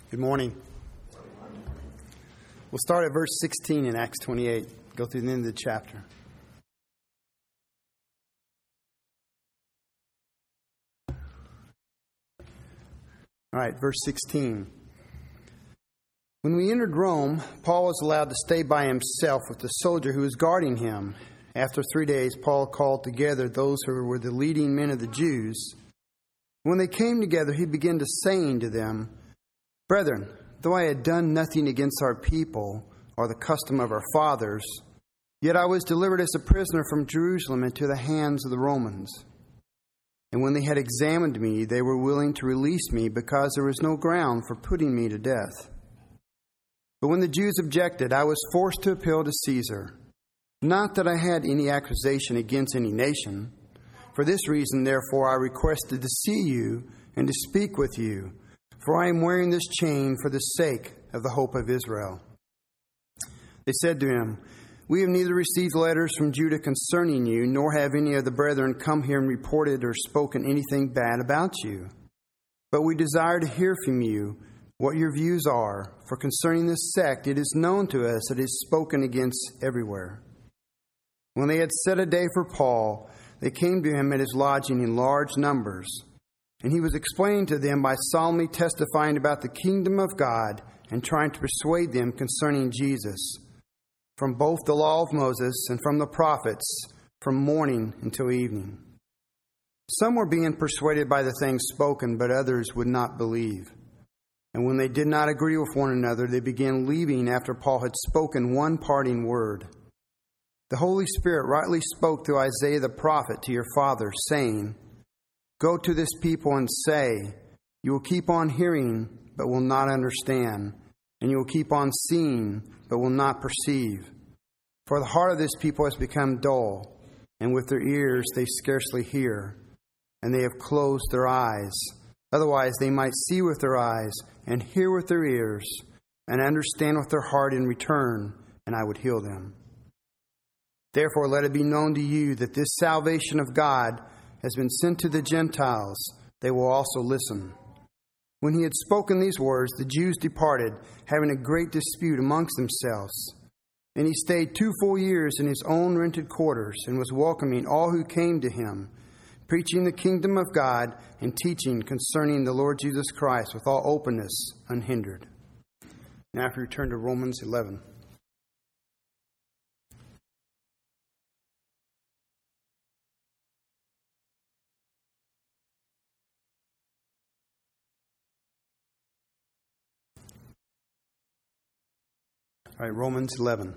Good morning. We'll start at verse 16 in Acts 28. Go through the end of the chapter. All right, verse 16. When we entered Rome, Paul was allowed to stay by himself with the soldier who was guarding him. After 3 days, Paul called together those who were the leading men of the Jews. When they came together, he began to saying to them, "Brethren, though I had done nothing against our people or the custom of our fathers, yet I was delivered as a prisoner from Jerusalem into the hands of the Romans. And when they had examined me, they were willing to release me because there was no ground for putting me to death. But when the Jews objected, I was forced to appeal to Caesar. Not that I had any accusation against any nation. For this reason, therefore, I requested to see you and to speak with you, for I am wearing this chain for the sake of the hope of Israel." They said to him, "We have neither received letters from Judah concerning you, nor have any of the brethren come here and reported or spoken anything bad about you. But we desire to hear from you what your views are, for concerning this sect it is known to us that it is spoken against everywhere." When they had set a day for Paul, they came to him at his lodging in large numbers. And he was explaining to them by solemnly testifying about the kingdom of God and trying to persuade them concerning Jesus, from both the law of Moses and from the prophets, from morning until evening. Some were being persuaded by the things spoken, but others would not believe. And when they did not agree with one another, they began leaving after Paul had spoken one parting word. The Holy Spirit rightly spoke through Isaiah the prophet to your father, saying, "Go to this people and say, you will keep on hearing, but will not understand, and you will keep on seeing, but will not perceive. For the heart of this people has become dull, and with their ears they scarcely hear, and they have closed their eyes. Otherwise they might see with their eyes, and hear with their ears, and understand with their heart in return, and I would heal them. Therefore let it be known to you that this salvation of God has been sent to the Gentiles. They will also listen." When he had spoken these words, the Jews departed, having a great dispute amongst themselves. And he stayed 2 full years in his own rented quarters, and was welcoming all who came to him, preaching the kingdom of God and teaching concerning the Lord Jesus Christ with all openness, unhindered. Now if you return to Romans 11. All right, Romans 11.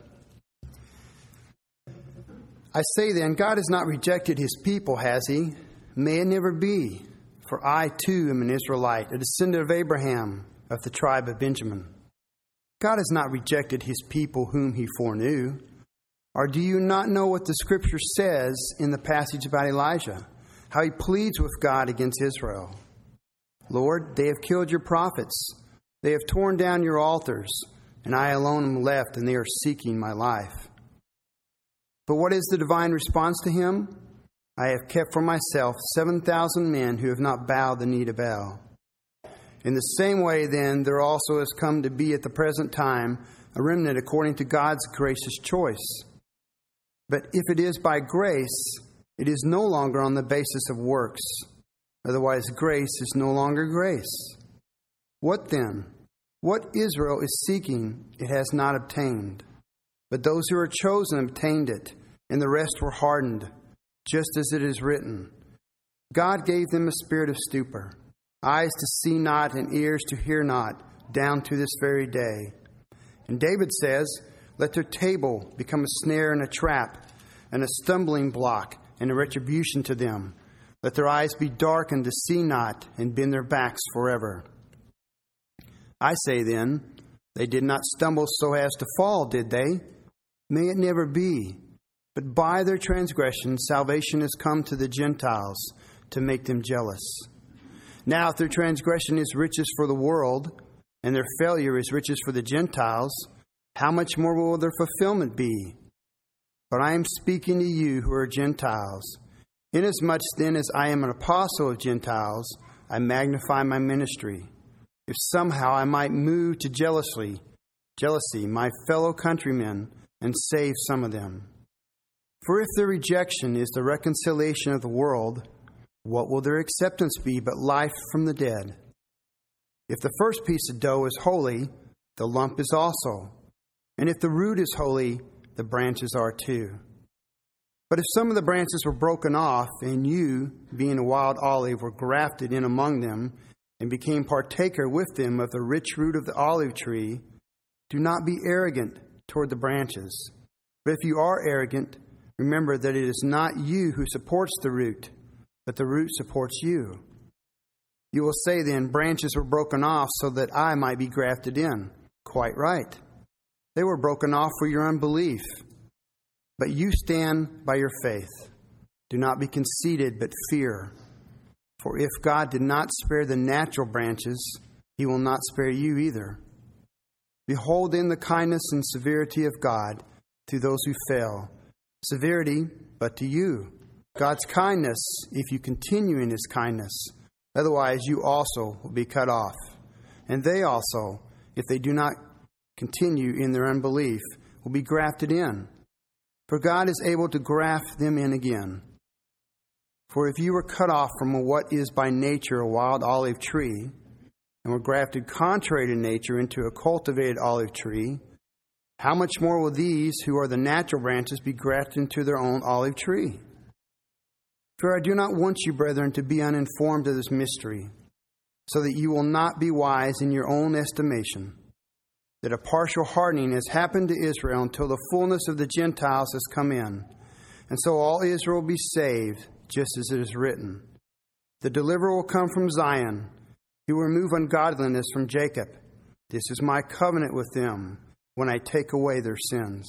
"I say then, God has not rejected his people, has he? May it never be. For I too am an Israelite, a descendant of Abraham, of the tribe of Benjamin. God has not rejected his people whom he foreknew. Or do you not know what the Scripture says in the passage about Elijah, how he pleads with God against Israel? Lord, they have killed your prophets. They have torn down your altars. And I alone am left, and they are seeking my life. But what is the divine response to him? I have kept for myself 7,000 men who have not bowed the knee to Baal. In the same way, then, there also has come to be at the present time a remnant according to God's gracious choice. But if it is by grace, it is no longer on the basis of works. Otherwise, grace is no longer grace. What then? What Israel is seeking, it has not obtained. But those who are chosen obtained it, and the rest were hardened, just as it is written. God gave them a spirit of stupor, eyes to see not and ears to hear not, down to this very day. And David says, let their table become a snare and a trap, and a stumbling block and a retribution to them. Let their eyes be darkened to see not, and bend their backs forever. I say then, they did not stumble so as to fall, did they? May it never be. But by their transgression, salvation has come to the Gentiles to make them jealous. Now, if their transgression is riches for the world, and their failure is riches for the Gentiles, how much more will their fulfillment be? But I am speaking to you who are Gentiles. Inasmuch then as I am an apostle of Gentiles, I magnify my ministry, if somehow I might move to jealousy my fellow countrymen and save some of them. For if their rejection is the reconciliation of the world, what will their acceptance be but life from the dead? If the first piece of dough is holy, the lump is also. And if the root is holy, the branches are too. But if some of the branches were broken off, and you, being a wild olive, were grafted in among them, and became partaker with them of the rich root of the olive tree, do not be arrogant toward the branches. But if you are arrogant, remember that it is not you who supports the root, but the root supports you. You will say then, branches were broken off so that I might be grafted in. Quite right. They were broken off for your unbelief. But you stand by your faith. Do not be conceited, but fear. For if God did not spare the natural branches, he will not spare you either. Behold then the kindness and severity of God to those who fail. Severity, but to you. God's kindness, if you continue in his kindness. Otherwise you also will be cut off. And they also, if they do not continue in their unbelief, will be grafted in. For God is able to graft them in again. For if you were cut off from what is by nature a wild olive tree, and were grafted contrary to nature into a cultivated olive tree, how much more will these, who are the natural branches, be grafted into their own olive tree? For I do not want you, brethren, to be uninformed of this mystery, so that you will not be wise in your own estimation, that a partial hardening has happened to Israel until the fullness of the Gentiles has come in, and so all Israel will be saved, just as it is written. The deliverer will come from Zion. He will remove ungodliness from Jacob. This is my covenant with them when I take away their sins.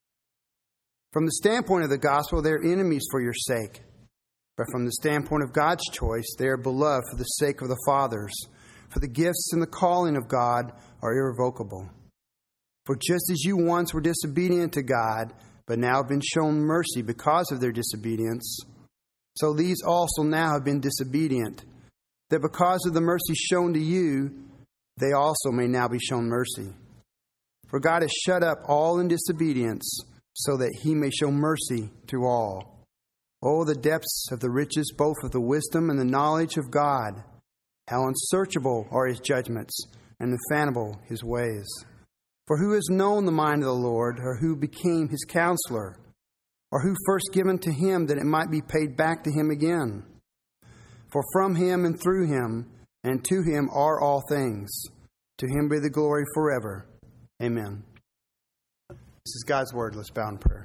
From the standpoint of the gospel, they are enemies for your sake. But from the standpoint of God's choice, they are beloved for the sake of the fathers. For the gifts and the calling of God are irrevocable. For just as you once were disobedient to God, but now have been shown mercy because of their disobedience, so these also now have been disobedient, that because of the mercy shown to you, they also may now be shown mercy. For God has shut up all in disobedience, so that he may show mercy to all. Oh, the depths of the riches both of the wisdom and the knowledge of God! How unsearchable are his judgments, and unfathomable his ways. For who has known the mind of the Lord, or who became his counselor? Or who first given to him that it might be paid back to him again? For from him and through him and to him are all things. To him be the glory forever. Amen. This is God's word. Let's bow in prayer.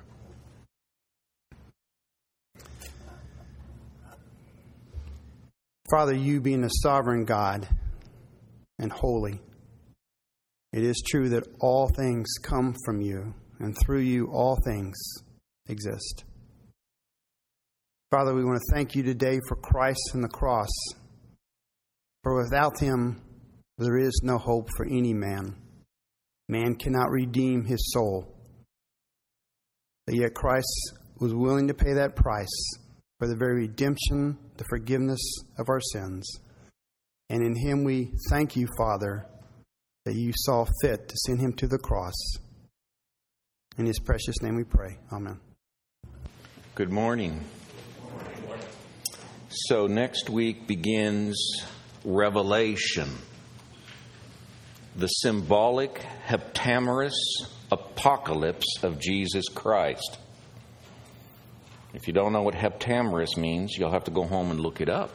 Father, you being a sovereign God and holy, it is true that all things come from you, and through you all things exist. Father, we want to thank you today for Christ and the cross. For without him, there is no hope for any man. Man cannot redeem his soul. But yet Christ was willing to pay that price for the very redemption, the forgiveness of our sins. And in him we thank you, Father, that you saw fit to send him to the cross. In his precious name we pray. Amen. Good morning. So next week begins Revelation, the symbolic heptamerous apocalypse of Jesus Christ. If you don't know what heptamerous means, you'll have to go home and look it up.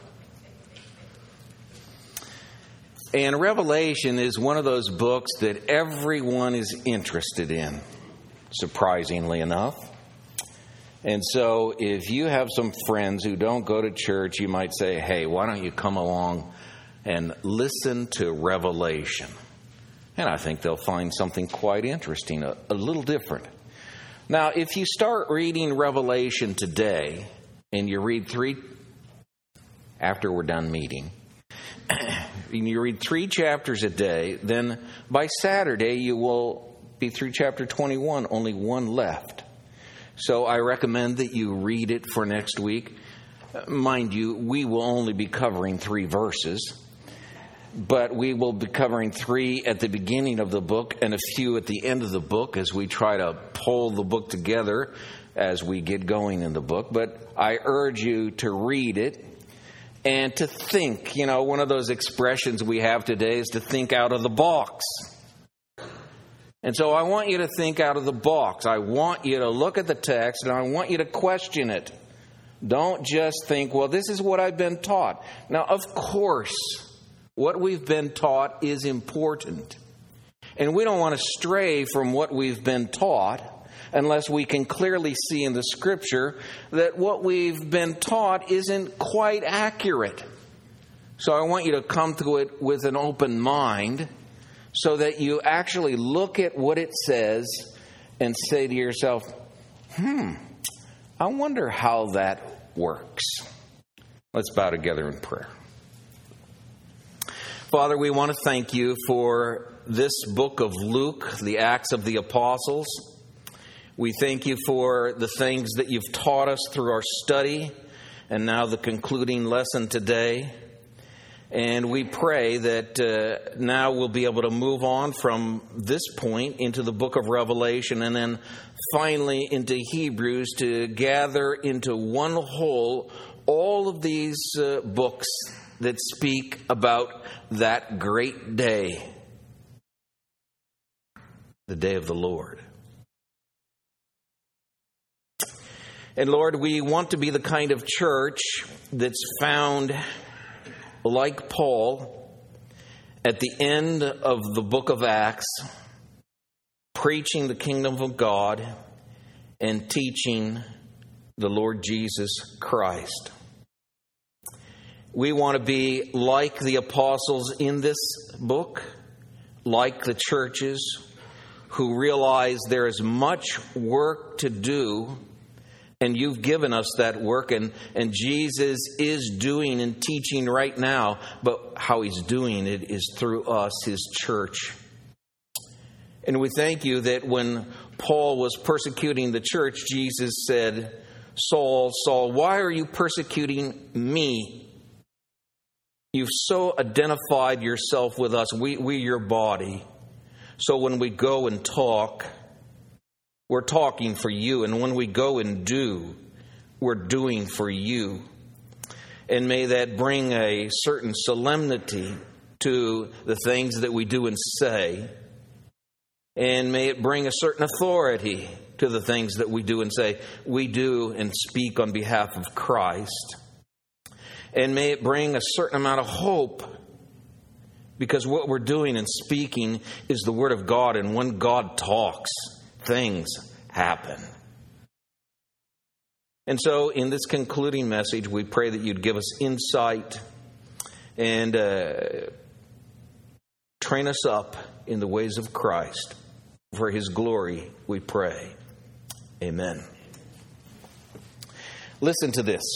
And Revelation is one of those books that everyone is interested in, surprisingly enough. And so if you have some friends who don't go to church, you might say, hey, why don't you come along and listen to Revelation? And I think they'll find something quite interesting, a little different. Now, if you start reading Revelation today, and you read after we're done meeting, you read 3 chapters a day, then by Saturday you will be through chapter 21, only one left. So I recommend that you read it for next week. Mind you, we will only be covering 3 verses. but we will be covering 3 at the beginning of the book and a few at the end of the book as we try to pull the book together as we get going in the book. But I urge you to read it and to think. You know, one of those expressions we have today is to think out of the box. And so I want you to think out of the box. I want you to look at the text and I want you to question it. Don't just think, well, this is what I've been taught. Now, of course, what we've been taught is important. And we don't want to stray from what we've been taught unless we can clearly see in the Scripture that what we've been taught isn't quite accurate. So I want you to come to it with an open mind so that you actually look at what it says and say to yourself, I wonder how that works. Let's bow together in prayer. Father, we want to thank you for this book of Luke, the Acts of the Apostles. We thank you for the things that you've taught us through our study and now the concluding lesson today. And we pray that now we'll be able to move on from this point into the book of Revelation and then finally into Hebrews to gather into one whole all of these books that speak about that great day, the day of the Lord. And Lord, we want to be the kind of church that's found like Paul, at the end of the book of Acts, preaching the kingdom of God and teaching the Lord Jesus Christ. We want to be like the apostles in this book, like the churches who realize there is much work to do. And you've given us that work, and Jesus is doing and teaching right now, but how he's doing it is through us, his church. And we thank you that when Paul was persecuting the church, Jesus said, Saul, Saul, why are you persecuting me? You've so identified yourself with us. We're your body. So when we go and talk, we're talking for you, and when we go and do, we're doing for you. And may that bring a certain solemnity to the things that we do and say. And may it bring a certain authority to the things that we do and say. We do and speak on behalf of Christ. And may it bring a certain amount of hope, because what we're doing and speaking is the Word of God, and when God talks, things happen. And so in this concluding message, we pray that you'd give us insight and train us up in the ways of Christ. For his glory, we pray. Amen. Listen to this.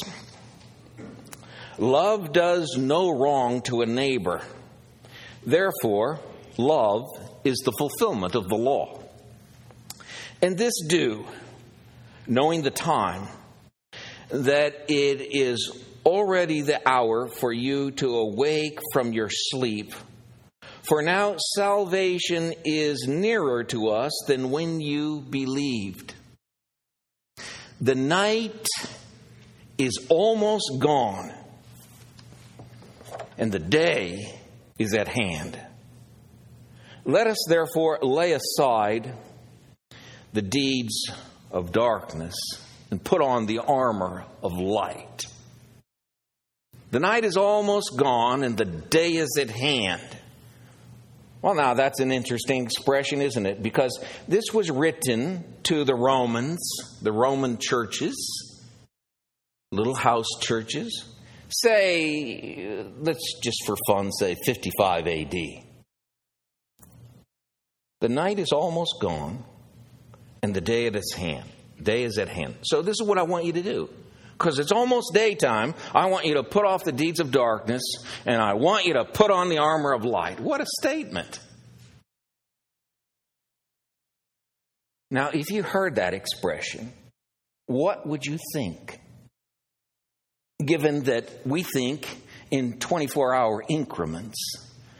Love does no wrong to a neighbor. Therefore, love is the fulfillment of the law. And this do, knowing the time, that it is already the hour for you to awake from your sleep. For now salvation is nearer to us than when you believed. The night is almost gone, and the day is at hand. Let us therefore lay aside the deeds of darkness and put on the armor of light. The night is almost gone and the day is at hand. Well, now that's an interesting expression, isn't it? Because this was written to the Romans, the Roman churches, little house churches. Say, let's just for fun say 55 AD. The night is almost gone and the day is at hand. So this is what I want you to do. Because it's almost daytime, I want you to put off the deeds of darkness, and I want you to put on the armor of light. What a statement. Now, if you heard that expression, what would you think? Given that we think in 24-hour increments,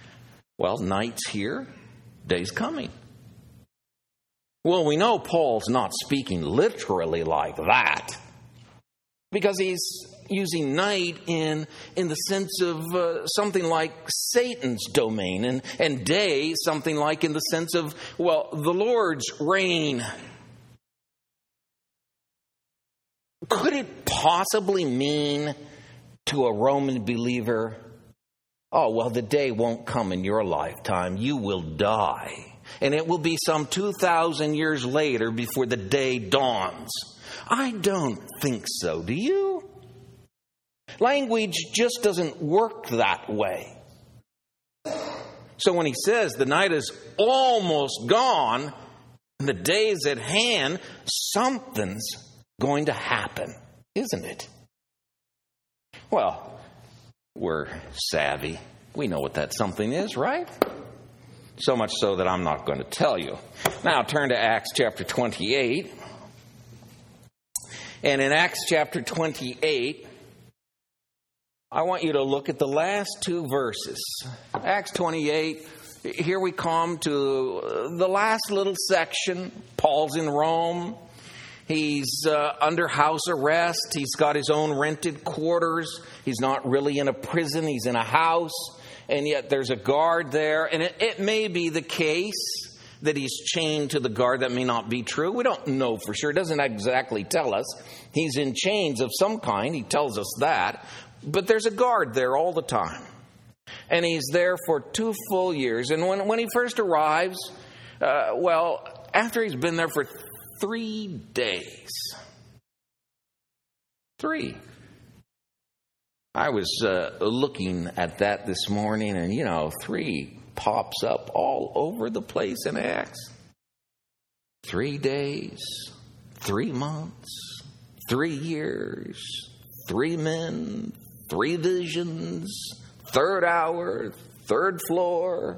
Well, night's here, day's coming. Well, we know Paul's not speaking literally like that, because he's using night in the sense of something like Satan's domain, and day something like in the sense of, well, the Lord's reign. Could it possibly mean to a Roman believer, oh, well, the day won't come in your lifetime, you will die, and it will be some 2,000 years later before the day dawns? I don't think so, do you? Language just doesn't work that way. So when he says the night is almost gone and the day is at hand, something's going to happen, isn't it? Well, we're savvy. We know what that something is, right? So much so that I'm not going to tell you. Now turn to Acts chapter 28. And in Acts chapter 28, I want you to look at the last two verses. Acts 28, here we come to the last little section. Paul's in Rome. He's under house arrest. He's got his own rented quarters. He's not really in a prison. He's in a house. And yet there's a guard there. And it may be the case that he's chained to the guard. That may not be true. We don't know for sure. It doesn't exactly tell us. He's in chains of some kind. He tells us that. But there's a guard there all the time. And he's there for 2 full years. And when he first arrives, after he's been there for 3 days. 3. I was looking at that this morning, and 3 pops up all over the place in Acts. 3 days, 3 months, 3 years, 3 men, 3 visions, 3rd hour, 3rd floor.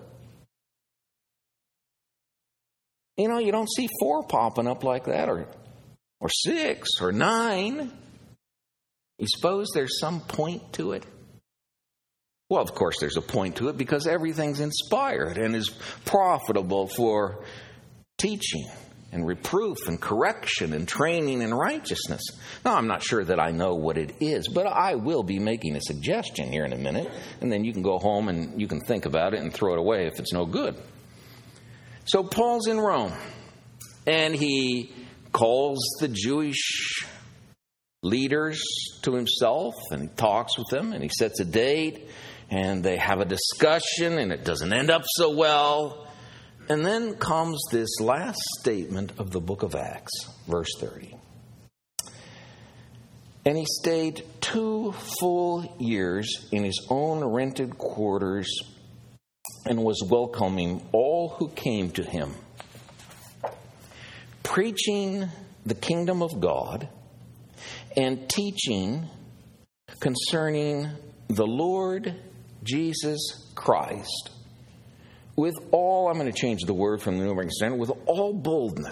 You don't see 4 popping up like that, or 6, or 9. You suppose there's some point to it? Well, of course there's a point to it, because everything's inspired and is profitable for teaching and reproof and correction and training in righteousness. Now, I'm not sure that I know what it is, but I will be making a suggestion here in a minute, and then you can go home and you can think about it and throw it away if it's no good. So Paul's in Rome, and he calls the Jewish leaders to himself, and he talks with them, and he sets a date, and they have a discussion, and it doesn't end up so well. And then comes this last statement of the book of Acts, verse 30. And he stayed 2 full years in his own rented quarters and was welcoming all who came to him, preaching the kingdom of God and teaching concerning the Lord Jesus Christ with all, I'm going to change the word from the New American Standard, with all boldness,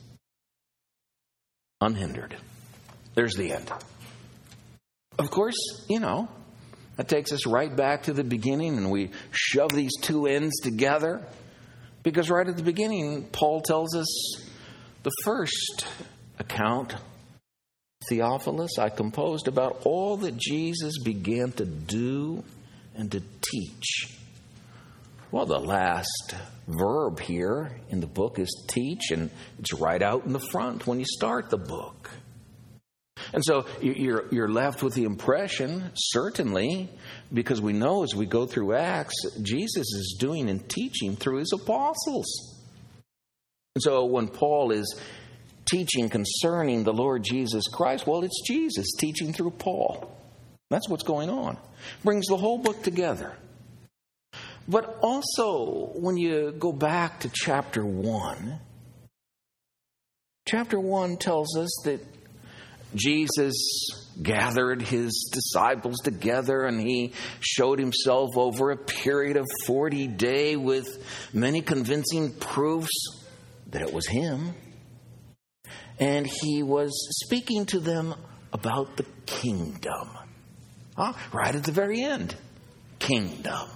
unhindered. There's the end. Of course, that takes us right back to the beginning, and we shove these 2 ends together, because right at the beginning, Paul tells us the first account, Theophilus, I composed about all that Jesus began to do and to teach. Well, the last verb here in the book is teach, and it's right out in the front when you start the book. And so you're left with the impression, certainly, because we know as we go through Acts, Jesus is doing and teaching through his apostles. And so when Paul is teaching concerning the Lord Jesus Christ, well, it's Jesus teaching through Paul. That's what's going on. Brings the whole book together. But also, when you go back to chapter 1 tells us that Jesus gathered his disciples together, and he showed himself over a period of 40 days with many convincing proofs that it was him. And he was speaking to them about the kingdom. Right at the very end. Kingdom.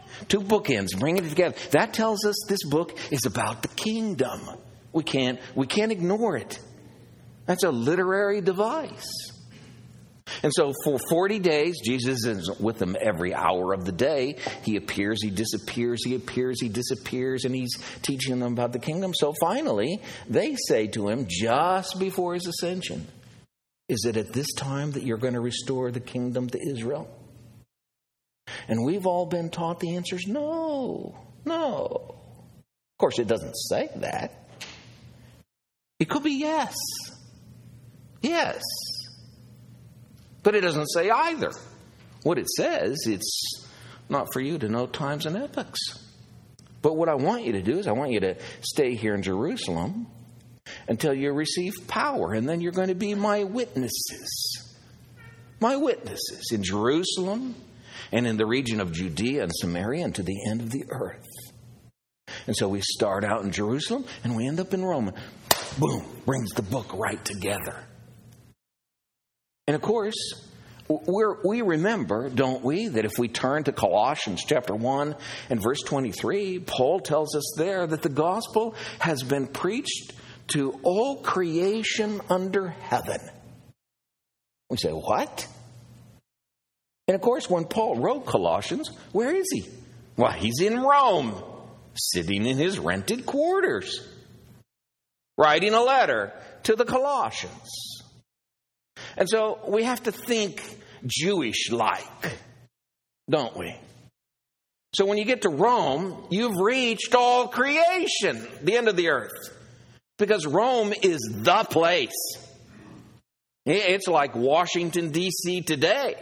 Two bookends, bringing it together. That tells us this book is about the kingdom. We can't ignore it. That's a literary device. And so for 40 days, Jesus is with them every hour of the day. He appears, he disappears, he appears, he disappears, and he's teaching them about the kingdom. So finally, they say to him just before his ascension, is it at this time that you're going to restore the kingdom to Israel? And we've all been taught the answer is no. Of course, it doesn't say that. It could be yes. Yes. But it doesn't say either. What it says, it's not for you to know times and epochs. But what I want you to do is I want you to stay here in Jerusalem until you receive power. And then you're going to be my witnesses. My witnesses in Jerusalem and in the region of Judea and Samaria and to the end of the earth. And so we start out in Jerusalem and we end up in Rome. Boom, brings the book right together. And of course, we remember, don't we, that if we turn to Colossians chapter 1 and verse 23, Paul tells us there that the gospel has been preached to all creation under heaven. We say, what? And of course, when Paul wrote Colossians, where is he? Well, he's in Rome, sitting in his rented quarters, writing a letter to the Colossians. And so we have to think Jewish-like, don't we? So when you get to Rome, you've reached all creation, the end of the earth. Because Rome is the place. It's like Washington, D.C. today.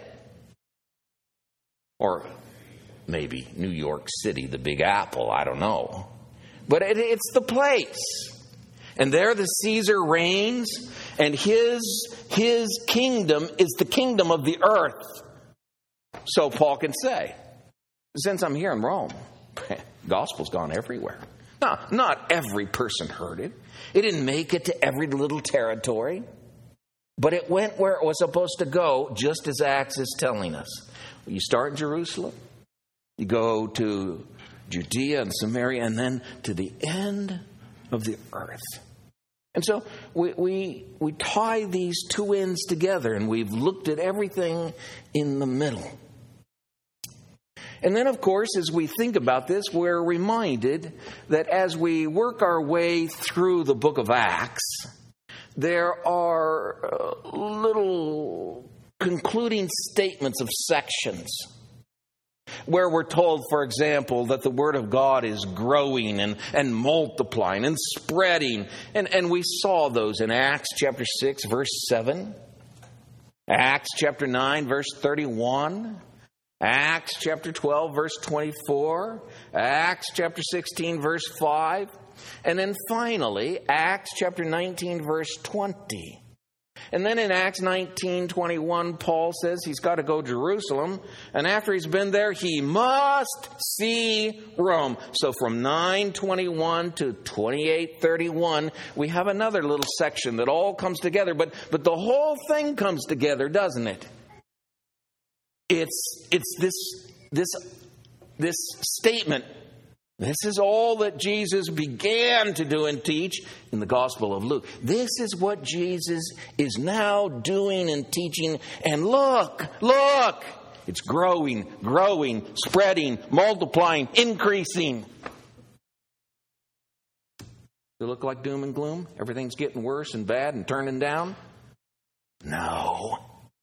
Or maybe New York City, the Big Apple, I don't know. But it's the place. And there the Caesar reigns, and his kingdom is the kingdom of the earth. So Paul can say, since I'm here in Rome, gospel's gone everywhere. No, not every person heard it. It didn't make it to every little territory. But it went where it was supposed to go, just as Acts is telling us. You start in Jerusalem, you go to Judea and Samaria, and then to the end of the earth. And so we tie these two ends together, and we've looked at everything in the middle. And then, of course, as we think about this, we're reminded that as we work our way through the book of Acts, there are little concluding statements of sections where we're told, for example, that the Word of God is growing and multiplying and spreading. And we saw those in Acts chapter 6, verse 7, Acts chapter 9, verse 31, Acts chapter 12, verse 24, Acts chapter 16, verse 5, and then finally, Acts chapter 19, verse 20. And then in Acts 19:21, Paul says he's got to go to Jerusalem. And after he's been there, he must see Rome. So from 9:21 to 28:31, we have another little section that all comes together. But the whole thing comes together, doesn't it? It's this statement. This is all that Jesus began to do and teach in the Gospel of Luke. This is what Jesus is now doing and teaching. And look, it's growing, spreading, multiplying, increasing. Does it look like doom and gloom? Everything's getting worse and bad and turning down? No.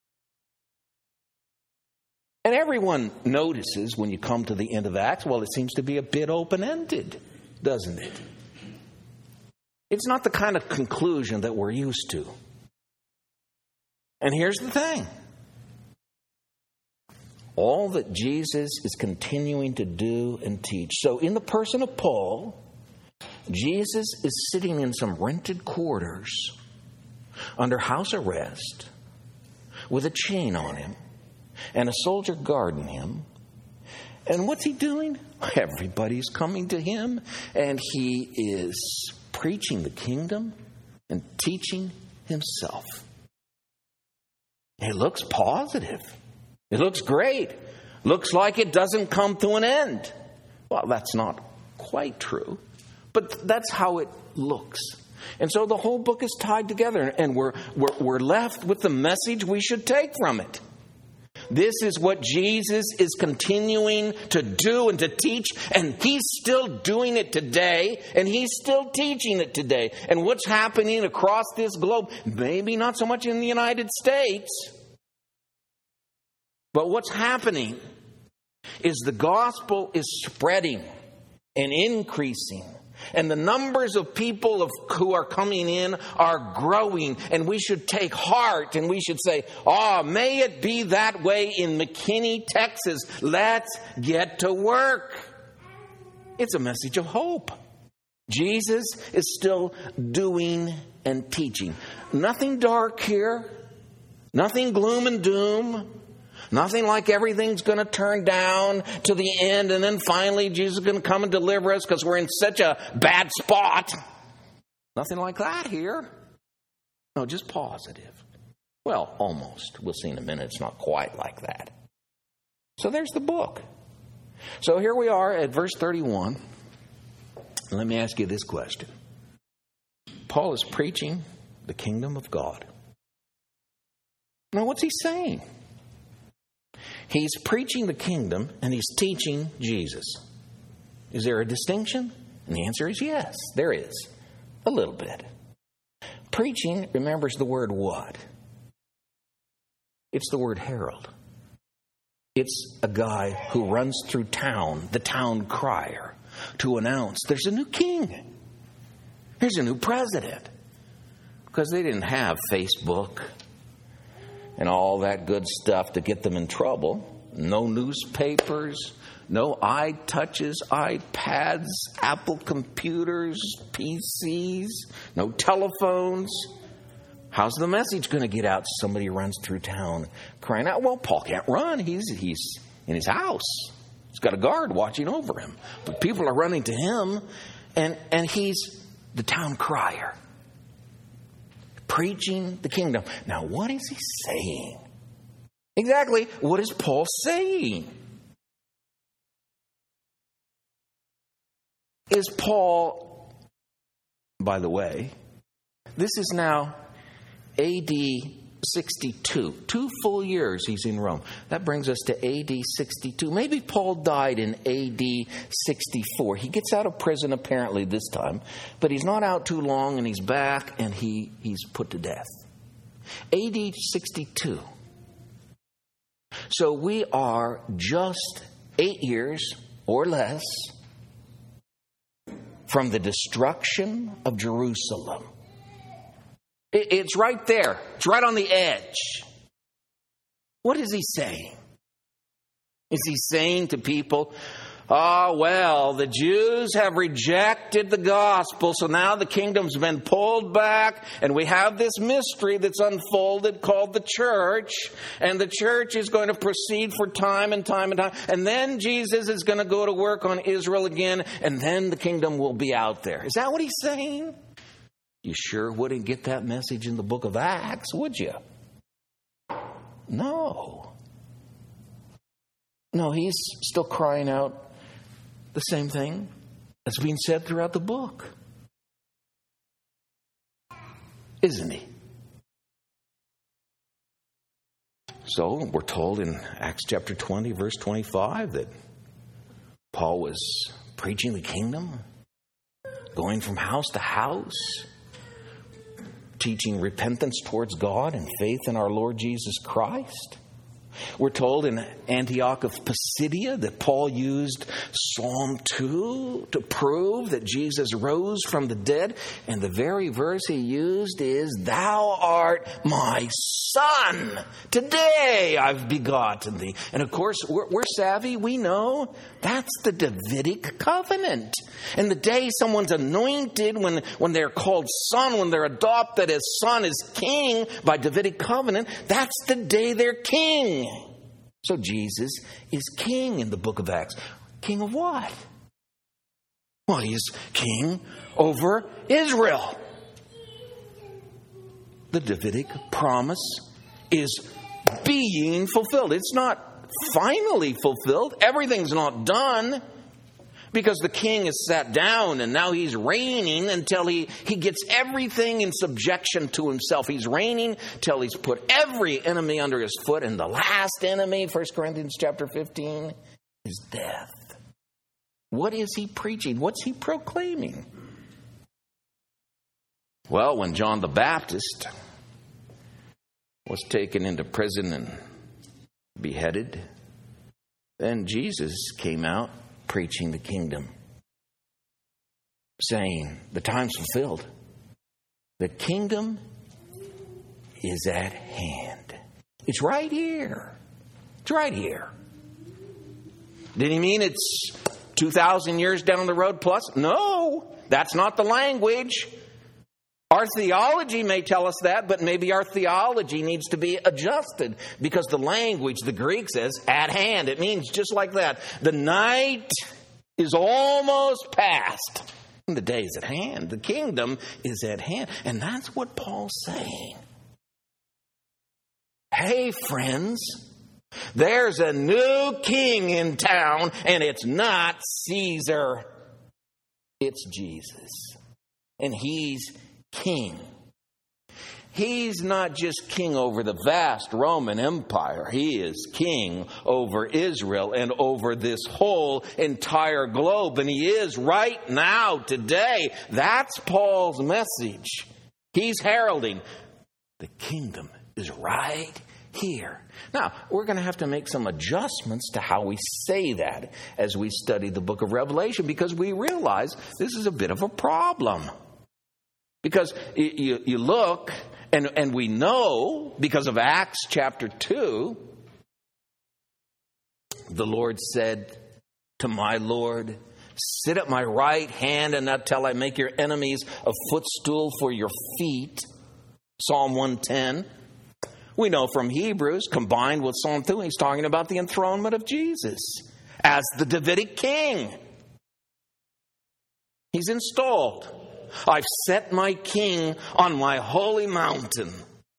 And everyone notices when you come to the end of Acts, well, it seems to be a bit open-ended, doesn't it? It's not the kind of conclusion that we're used to. And here's the thing. All that Jesus is continuing to do and teach. So in the person of Paul, Jesus is sitting in some rented quarters under house arrest with a chain on him. And a soldier guarding him. And what's he doing? Everybody's coming to him. And he is preaching the kingdom and teaching himself. It looks positive. It looks great. Looks like it doesn't come to an end. Well, that's not quite true, but that's how it looks. And so the whole book is tied together, and we're left with the message we should take from it. This is what Jesus is continuing to do and to teach, and He's still doing it today, and He's still teaching it today. And what's happening across this globe, maybe not so much in the United States, but what's happening is the gospel is spreading and increasing. And the numbers of people who are coming in are growing. And we should take heart and we should say, may it be that way in McKinney, Texas. Let's get to work. It's a message of hope. Jesus is still doing and teaching. Nothing dark here. Nothing gloom and doom. Nothing like everything's going to turn down to the end and then finally Jesus is going to come and deliver us because we're in such a bad spot. Nothing like that here. No, just positive. Well, almost. We'll see in a minute. It's not quite like that. So there's the book. So here we are at verse 31. Let me ask you this question. Paul is preaching the kingdom of God. Now, what's he saying? He's preaching the kingdom and he's teaching Jesus. Is there a distinction? And the answer is yes, there is. A little bit. Preaching remembers the word what? It's the word herald. It's a guy who runs through town, the town crier, to announce there's a new king. There's a new president. Because they didn't have Facebook and all that good stuff to get them in trouble. No newspapers, no iTouches, iPads, Apple computers, PCs, no telephones. How's the message going to get out? Somebody runs through town crying out. Well, Paul can't run. He's in his house. He's got a guard watching over him. But people are running to him, and he's the town crier. Preaching the kingdom. Now, what is he saying? Exactly, what is Paul saying? Is Paul, by the way, this is now AD 62. 2 full years he's in Rome. That brings us to AD 62. Maybe Paul died in AD 64. He gets out of prison apparently this time, but he's not out too long and he's back and he's put to death. AD 62. So we are just 8 years or less from the destruction of Jerusalem. It's right there. It's right on the edge. What is he saying? Is he saying to people, the Jews have rejected the gospel, so now the kingdom's been pulled back, and we have this mystery that's unfolded called the church, and the church is going to proceed for time and time and time, and then Jesus is going to go to work on Israel again, and then the kingdom will be out there. Is that what he's saying? You sure wouldn't get that message in the book of Acts, would you? No. No, he's still crying out the same thing that's being said throughout the book. Isn't he? So we're told in Acts chapter 20, verse 25, that Paul was preaching the kingdom, going from house to house, teaching repentance towards God and faith in our Lord Jesus Christ. We're told in Antioch of Pisidia that Paul used Psalm 2 to prove that Jesus rose from the dead. And the very verse he used is, "Thou art my son. Today I've begotten thee." And of course, we're savvy. We know that's the Davidic covenant. And the day someone's anointed, when they're called son, when they're adopted as son, as king by Davidic covenant, that's the day they're king. So Jesus is king in the book of Acts. King of what? Well, he's king over Israel. The Davidic promise is being fulfilled. It's not finally fulfilled. Everything's not done. Because the king is sat down and now he's reigning until he gets everything in subjection to himself. He's reigning till he's put every enemy under his foot. And the last enemy, 1 Corinthians chapter 15, is death. What is he preaching? What's he proclaiming? Well, when John the Baptist was taken into prison and beheaded, then Jesus came out preaching the kingdom, saying, the time's fulfilled. The kingdom is at hand. It's right here. It's right here. Did he mean it's 2,000 years down the road plus? No, that's not the language. Our theology may tell us that, but maybe our theology needs to be adjusted because the language, the Greek says, at hand. It means just like that. The night is almost past. The day is at hand. The kingdom is at hand. And that's what Paul's saying. Hey, friends, there's a new king in town, and it's not Caesar. It's Jesus. And he's king. He's not just king over the vast Roman Empire. He is king over Israel and over this whole entire globe. And he is right now, today. That's Paul's message. He's heralding the kingdom is right here. Now, we're going to have to make some adjustments to how we say that as we study the book of Revelation, because we realize this is a bit of a problem. Because you look, and we know, because of Acts chapter 2, the Lord said to my Lord, sit at my right hand and until I make your enemies a footstool for your feet. Psalm 110. We know from Hebrews, combined with Psalm 2, he's talking about the enthronement of Jesus as the Davidic king. He's installed. I've set my king on my holy mountain.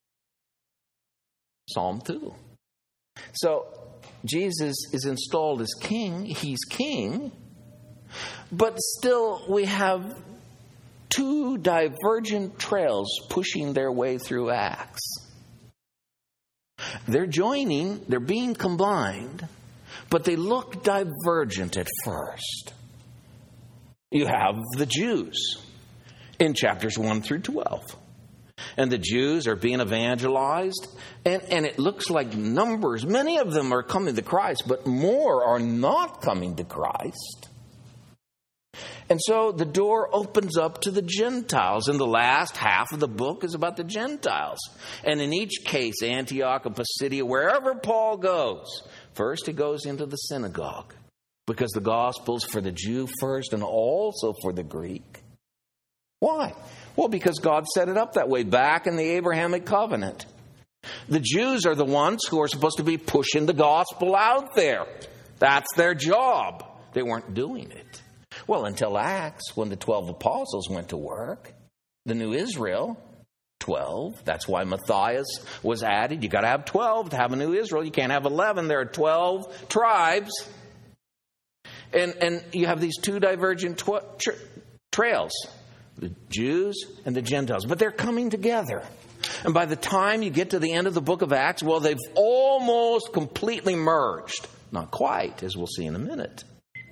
Psalm 2. So Jesus is installed as king. He's king. But still we have two divergent trails pushing their way through Acts. They're joining, they're being combined, but they look divergent at first. You have the Jews in chapters 1 through 12. And the Jews are being evangelized. And it looks like numbers. Many of them are coming to Christ, but more are not coming to Christ. And so the door opens up to the Gentiles. And the last half of the book is about the Gentiles. And in each case, Antioch and Pisidia, wherever Paul goes, first he goes into the synagogue. Because the gospel's for the Jew first and also for the Greek. Why? Well, because God set it up that way back in the Abrahamic covenant. The Jews are the ones who are supposed to be pushing the gospel out there. That's their job. They weren't doing it. Well, until Acts, when the 12 apostles went to work, the new Israel, 12. That's why Matthias was added. You got to have 12 to have a new Israel. You can't have 11. There are 12 tribes. And you have these two divergent trails. The Jews and the Gentiles. But they're coming together. And by the time you get to the end of the book of Acts, well, they've almost completely merged. Not quite, as we'll see in a minute.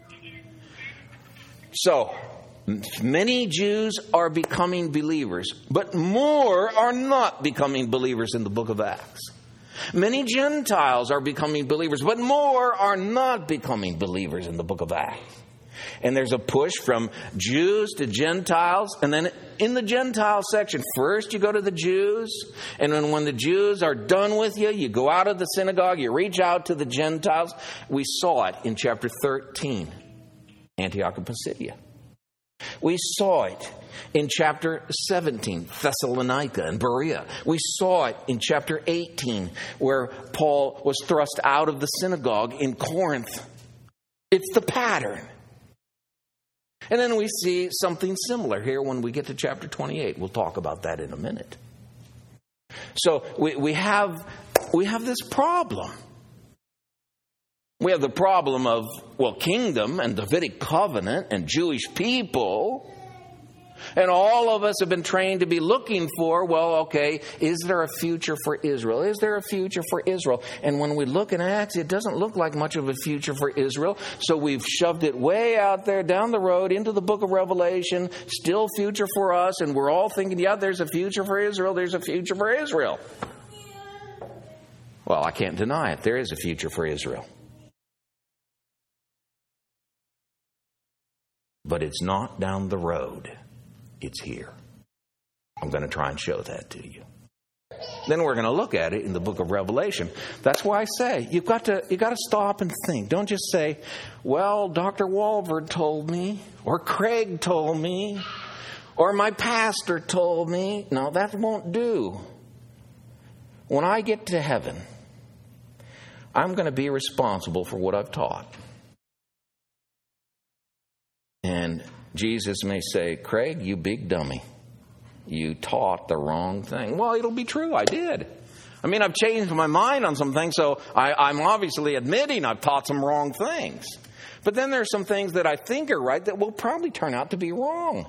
So, many Jews are becoming believers, but more are not becoming believers in the book of Acts. Many Gentiles are becoming believers, but more are not becoming believers in the book of Acts. And there's a push from Jews to Gentiles. And then in the Gentile section, first you go to the Jews. And then when the Jews are done with you, you go out of the synagogue, you reach out to the Gentiles. We saw it in chapter 13, Antioch and Pisidia. We saw it in chapter 17, Thessalonica and Berea. We saw it in chapter 18, where Paul was thrust out of the synagogue in Corinth. It's the pattern. And then we see something similar here when we get to chapter 28. We'll talk about that in a minute. So we have this problem. We have the problem of, kingdom and Davidic covenant and Jewish people. And all of us have been trained to be looking for, is there a future for Israel? Is there a future for Israel? And when we look in Acts, it doesn't look like much of a future for Israel. So we've shoved it way out there down the road into the book of Revelation, still future for us. And we're all thinking, there's a future for Israel. There's a future for Israel. Well, I can't deny it. There is a future for Israel. But it's not down the road. It's here. I'm going to try and show that to you. Then we're going to look at it in the book of Revelation. That's why I say you've got to stop and think. Don't just say, Dr. Walford told me, or Craig told me, or my pastor told me. No, that won't do. When I get to heaven, I'm going to be responsible for what I've taught. And Jesus may say, Craig, you big dummy. You taught the wrong thing. Well, it'll be true. I did. I've changed my mind on some things, so I'm obviously admitting I've taught some wrong things. But then there's some things that I think are right that will probably turn out to be wrong.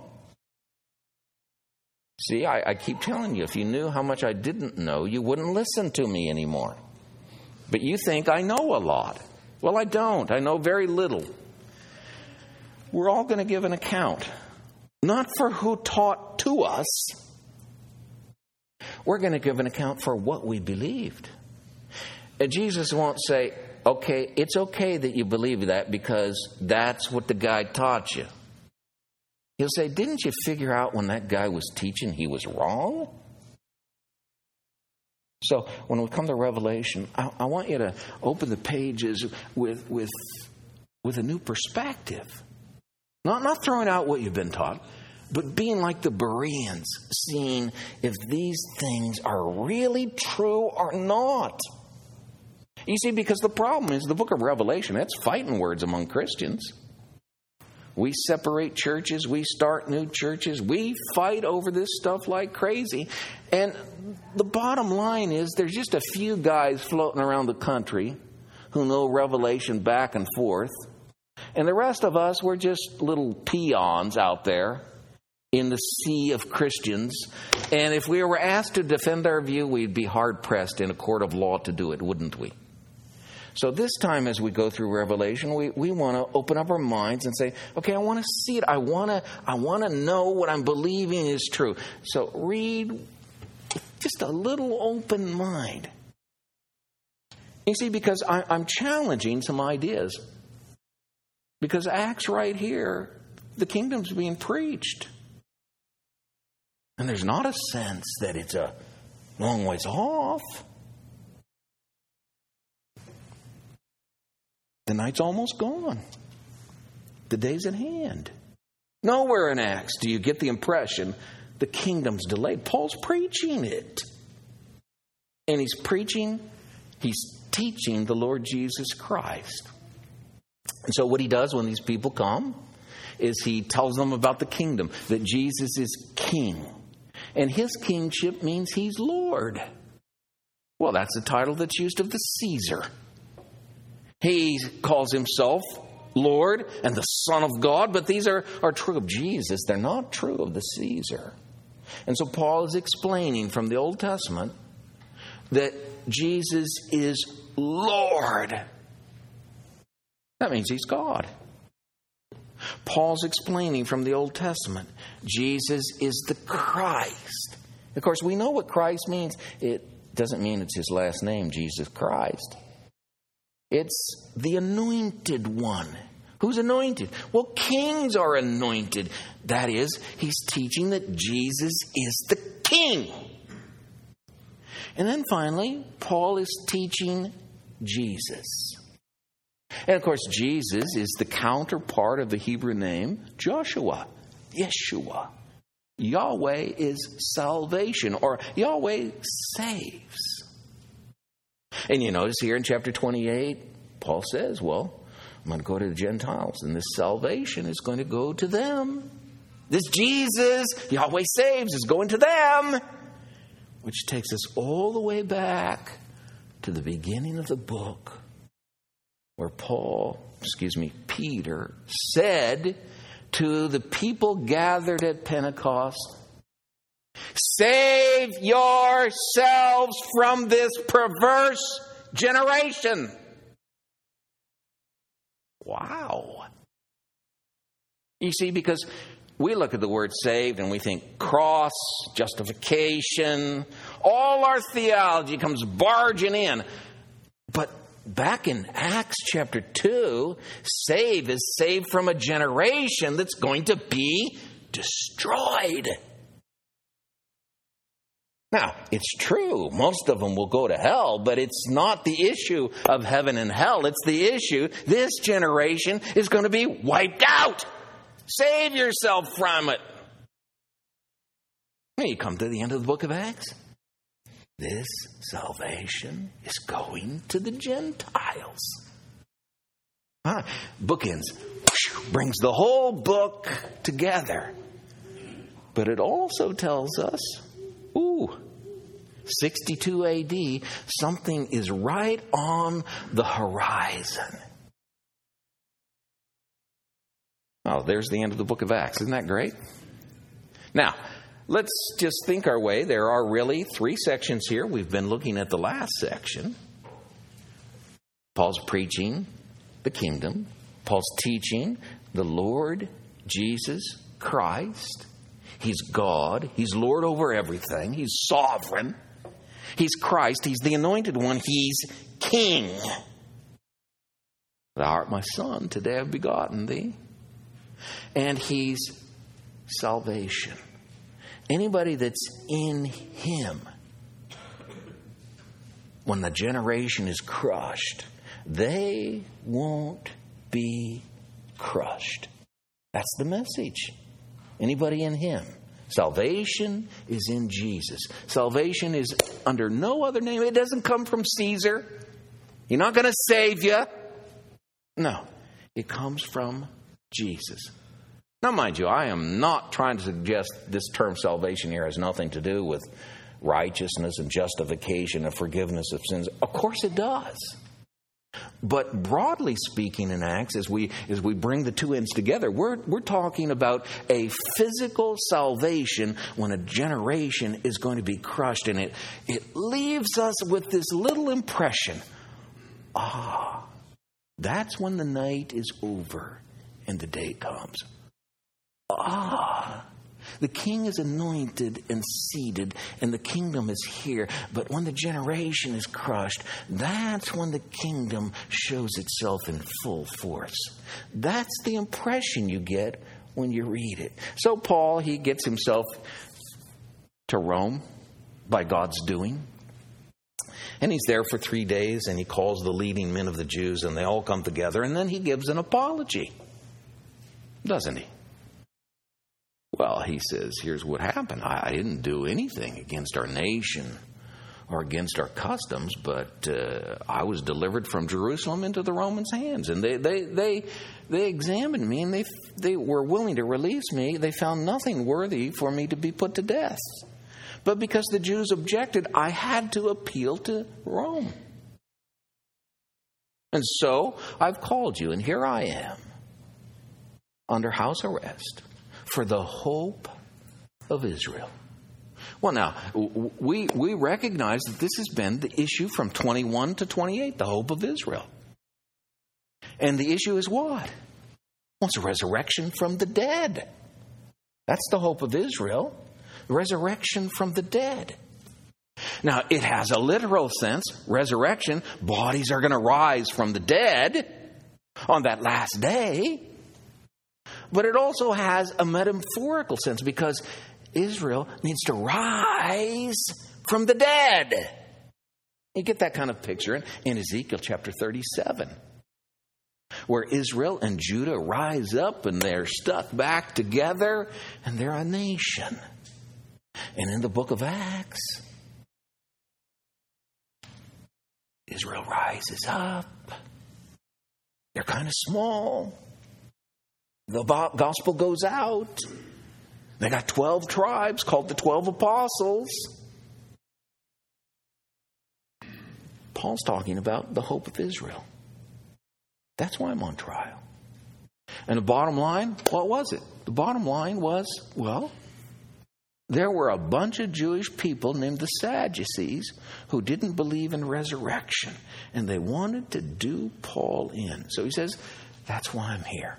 See, I keep telling you, if you knew how much I didn't know, you wouldn't listen to me anymore. But you think I know a lot. Well, I don't. I know very little. We're all going to give an account, not for who taught to us. We're going to give an account for what we believed. And Jesus won't say, it's okay that you believe that because that's what the guy taught you. He'll say, didn't you figure out when that guy was teaching he was wrong? So when we come to Revelation, I want you to open the pages with a new perspective. Not throwing out what you've been taught, but being like the Bereans, seeing if these things are really true or not. You see, because the problem is the book of Revelation, that's fighting words among Christians. We separate churches, we start new churches, we fight over this stuff like crazy. And the bottom line is there's just a few guys floating around the country who know Revelation back and forth. And the rest of us, we're just little peons out there in the sea of Christians. And if we were asked to defend our view, we'd be hard-pressed in a court of law to do it, wouldn't we? So this time as we go through Revelation, we want to open up our minds and say, I want to see it. I want to know what I'm believing is true. So read just a little open mind. You see, because I'm challenging some ideas. Because Acts right here, the kingdom's being preached. And there's not a sense that it's a long ways off. The night's almost gone. The day's at hand. Nowhere in Acts do you get the impression the kingdom's delayed. Paul's preaching it. And he's teaching the Lord Jesus Christ. And so what he does when these people come is he tells them about the kingdom, that Jesus is king. And his kingship means he's Lord. Well, that's the title that's used of the Caesar. He calls himself Lord and the Son of God, but these are true of Jesus. They're not true of the Caesar. And so Paul is explaining from the Old Testament that Jesus is Lord. That means he's God. Paul's explaining from the Old Testament, Jesus is the Christ. Of course, we know what Christ means. It doesn't mean it's his last name, Jesus Christ. It's the anointed one. Who's anointed? Well, kings are anointed. That is, he's teaching that Jesus is the king. And then finally, Paul is teaching Jesus. And of course, Jesus is the counterpart of the Hebrew name Joshua, Yeshua. Yahweh is salvation, or Yahweh saves. And you notice here in chapter 28, Paul says, well, I'm going to go to the Gentiles, and this salvation is going to go to them. This Jesus, Yahweh saves, is going to them. Which takes us all the way back to the beginning of the book, where Peter said to the people gathered at Pentecost, "Save yourselves from this perverse generation." Wow. You see, because we look at the word saved and we think cross, justification, all our theology comes barging in. But back in Acts chapter 2, save is saved from a generation that's going to be destroyed. Now, it's true, most of them will go to hell, but it's not the issue of heaven and hell. It's the issue, this generation is going to be wiped out. Save yourself from it. When you come to the end of the book of Acts, this salvation is going to the Gentiles. Bookends, brings the whole book together. But it also tells us, 62 AD, something is right on the horizon. Oh, there's the end of the book of Acts. Isn't that great? Now, let's just think our way. There are really 3 sections here. We've been looking at the last section. Paul's preaching the kingdom. Paul's teaching the Lord Jesus Christ. He's God. He's Lord over everything. He's sovereign. He's Christ. He's the anointed one. He's King. Thou art my son. Today I've begotten thee. And He's salvation. Anybody that's in Him, when the generation is crushed, they won't be crushed. That's the message. Anybody in Him. Salvation is in Jesus. Salvation is under no other name. It doesn't come from Caesar. You're not going to save you. No. It comes from Jesus. Now, mind you, I am not trying to suggest this term salvation here has nothing to do with righteousness and justification and forgiveness of sins. Of course it does. But broadly speaking in Acts, as we bring the two ends together, we're talking about a physical salvation when a generation is going to be crushed. And it leaves us with this little impression. That's when the night is over and the day comes. The king is anointed and seated, and the kingdom is here. But when the generation is crushed, that's when the kingdom shows itself in full force. That's the impression you get when you read it. So Paul, he gets himself to Rome by God's doing. And he's there for 3 days, and he calls the leading men of the Jews, and they all come together, and then he gives an apology. Doesn't he? Well, he says, here's what happened. I didn't do anything against our nation or against our customs, but I was delivered from Jerusalem into the Romans' hands. And they examined me, and they were willing to release me. They found nothing worthy for me to be put to death. But because the Jews objected, I had to appeal to Rome. And so I've called you, and here I am under house arrest for the hope of Israel. Well, now, we recognize that this has been the issue from 21 to 28, the hope of Israel. And the issue is what? Well, it's a resurrection from the dead. That's the hope of Israel. Resurrection from the dead. Now, it has a literal sense, resurrection. Bodies are going to rise from the dead on that last day. But it also has a metaphorical sense because Israel needs to rise from the dead. You get that kind of picture in Ezekiel chapter 37, where Israel and Judah rise up and they're stuck back together and they're a nation. And in the book of Acts, Israel rises up. They're kind of small. The gospel goes out. They got 12 tribes called the 12 apostles. Paul's talking about the hope of Israel. That's why I'm on trial. And the bottom line, what was it? The bottom line was, well, there were a bunch of Jewish people named the Sadducees who didn't believe in resurrection. And they wanted to do Paul in. So he says, that's why I'm here.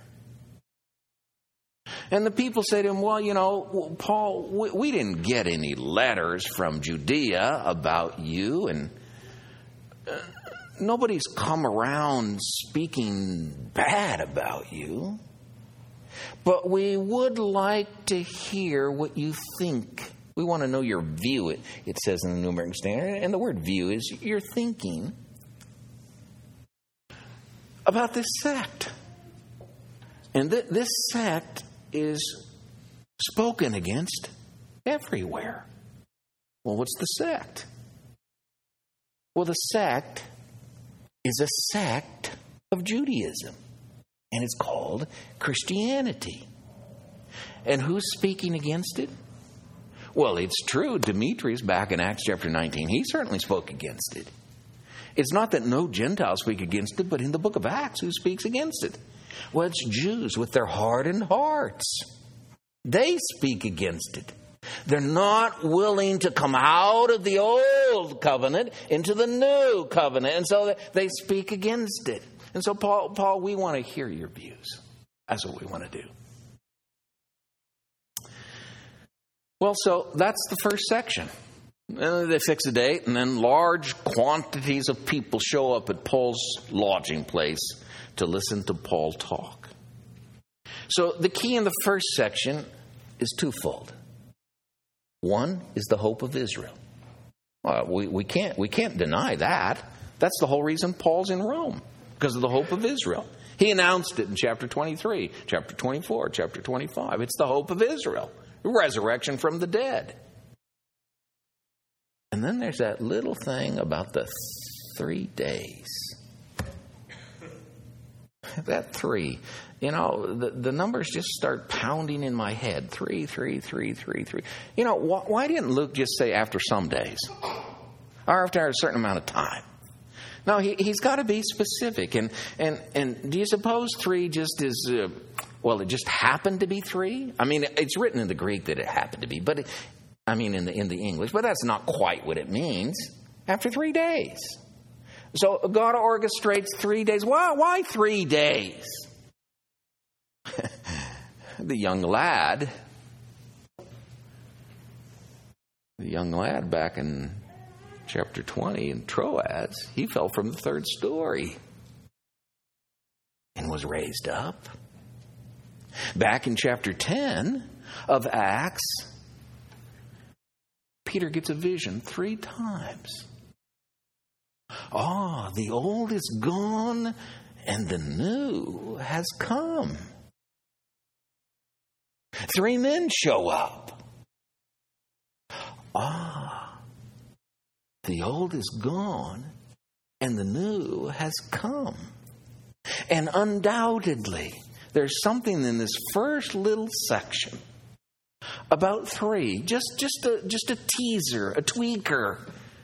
And the people say to him, well, Paul, we didn't get any letters from Judea about you. And nobody's come around speaking bad about you. But we would like to hear what you think. We want to know your view, it says in the New American Standard. And the word view is your thinking about this sect. And this sect is spoken against everywhere. Well, what's the sect? Well, the sect is a sect of Judaism. And it's called Christianity. And who's speaking against it? Well, it's true. Demetrius, back in Acts chapter 19, he certainly spoke against it. It's not that no Gentiles speak against it, but in the book of Acts, who speaks against it? Well, it's Jews with their hardened hearts. They speak against it. They're not willing to come out of the old covenant into the new covenant. And so they speak against it. And so, Paul, we want to hear your views. That's what we want to do. Well, so that's the first section. And they fix a date, and then large quantities of people show up at Paul's lodging place to listen to Paul talk. So the key in the first section is twofold. One is the hope of Israel. Well, we can't deny that. That's the whole reason Paul's in Rome. Because of the hope of Israel. He announced it in chapter 23, chapter 24, chapter 25. It's the hope of Israel. Resurrection from the dead. And then there's that little thing about the 3 days. That 3. The numbers just start pounding in my head. 3, 3, 3, 3, 3. Why didn't Luke just say after some days? Or after a certain amount of time? No, he's got to be specific. And do you suppose 3 just is, it just happened to be 3? I mean, it's written in the Greek that it happened to be, but in the English, but that's not quite what it means. After 3 days. So God orchestrates 3 days. Why 3 days? The young lad back in chapter 20 in Troas, he fell from the 3rd story and was raised up. Back in chapter 10 of Acts, Peter gets a vision 3 times. The old is gone and the new has come. 3 men show up. The old is gone and the new has come. And undoubtedly, there's something in this first little section about 3, just a teaser, a tweaker.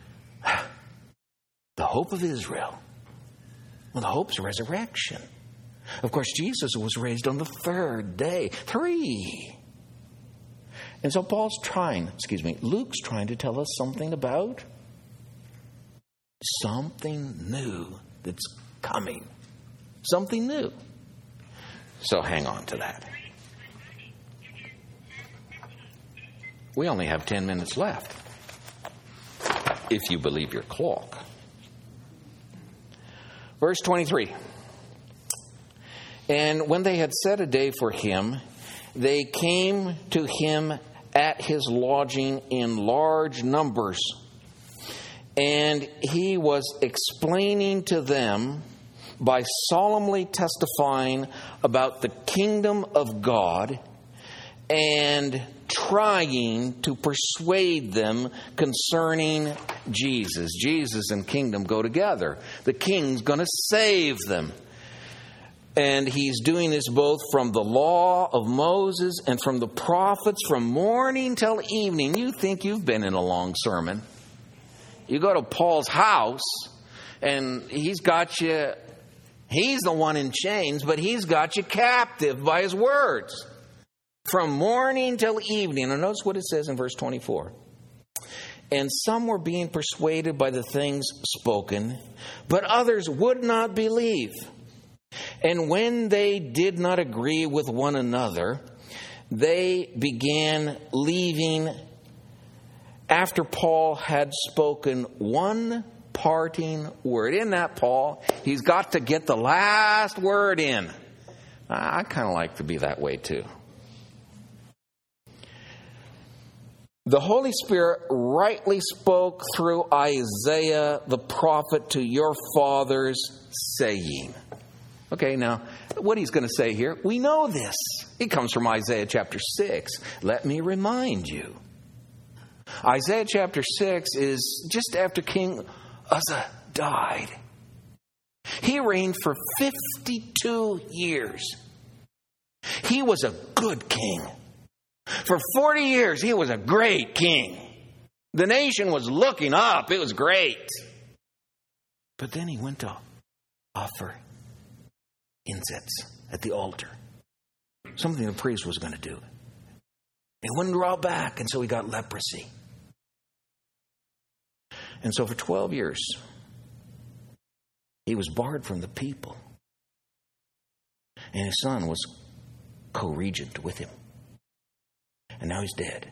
The hope of Israel. Well, the hope's resurrection. Of course, Jesus was raised on the 3rd day. 3. And so Luke's trying to tell us something about something new that's coming. Something new. So hang on to that. We only have 10 minutes left, if you believe your clock. Verse 23. And when they had set a day for him, they came to him at his lodging in large numbers. And he was explaining to them by solemnly testifying about the kingdom of God and trying to persuade them concerning Jesus. Jesus and kingdom go together. The king's going to save them. And he's doing this both from the law of Moses and from the prophets, from morning till evening. You think you've been in a long sermon. You go to Paul's house, and he's got you He's the one in chains, but he's got you captive by his words. From morning till evening. And notice what it says in verse 24. And some were being persuaded by the things spoken, but others would not believe. And when they did not agree with one another, they began leaving after Paul had spoken one parting word. Isn't that Paul? He's got to get the last word in. I kind of like to be that way too. The Holy Spirit rightly spoke through Isaiah the prophet to your fathers, saying. Okay, now, what he's going to say here, we know this. It comes from Isaiah chapter 6. Let me remind you. Isaiah chapter 6 is just after King Uzziah died. He reigned for 52 years. He was a good king. For 40 years, he was a great king. The nation was looking up. It was great. But then he went to offer incense at the altar. Something the priest was going to do. He wouldn't draw back, and so he got leprosy. And so for 12 years, he was barred from the people. And his son was co-regent with him. And now he's dead.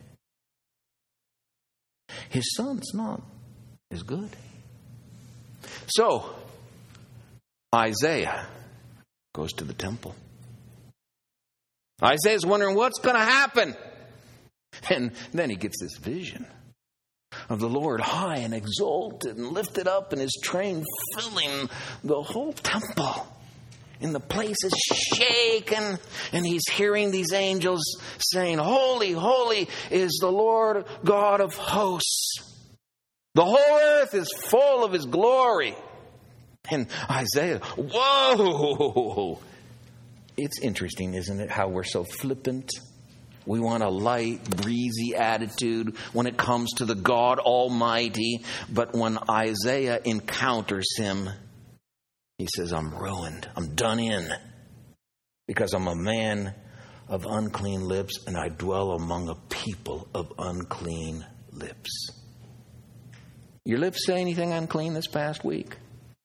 His son's not as good. So, Isaiah goes to the temple. Isaiah's wondering what's going to happen. And then he gets this vision of the Lord high and exalted and lifted up, and his train filling the whole temple. And the place is shaken, and he's hearing these angels saying, Holy, holy is the Lord God of hosts. The whole earth is full of his glory. And Isaiah, whoa! It's interesting, isn't it, how we're so flippant? We want a light, breezy attitude when it comes to the God Almighty. But when Isaiah encounters him, he says, I'm ruined. I'm done in. Because I'm a man of unclean lips, and I dwell among a people of unclean lips. Your lips say anything unclean this past week?